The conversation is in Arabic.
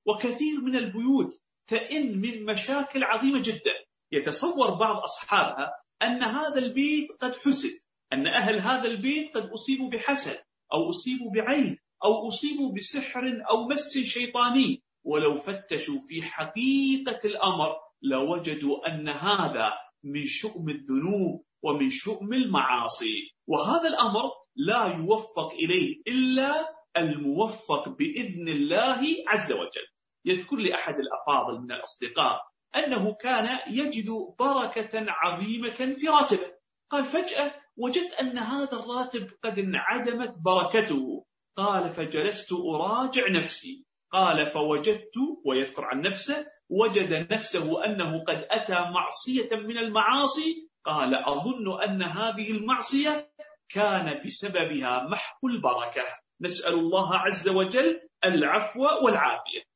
وكثير من البيوت تئن من مشاكل عظيمة جدا. يتصور بعض أصحابها أن هذا البيت قد حسد، أن أهل هذا البيت قد أصيبوا بحسد أو أصيبوا بعين أو أصيبوا بسحر أو مس شيطاني، ولو فتشوا في حقيقة الأمر لوجدوا أن هذا من شؤم الذنوب ومن شؤم المعاصي، وهذا الأمر لا يوفق إليه إلا الموفق بإذن الله عز وجل. يذكر لي أحد الأفاضل من الأصدقاء أنه كان يجد بركة عظيمة في راتبه، قال فجأة وجدت أن هذا الراتب قد انعدمت بركته، قال فجلست أراجع نفسي، قال فوجدت، ويذكر عن نفسه، وجد نفسه أنه قد أتى معصية من المعاصي، قال أظن أن هذه المعصية كان بسببها محو البركة. نسأل الله عز وجل العفو والعافية.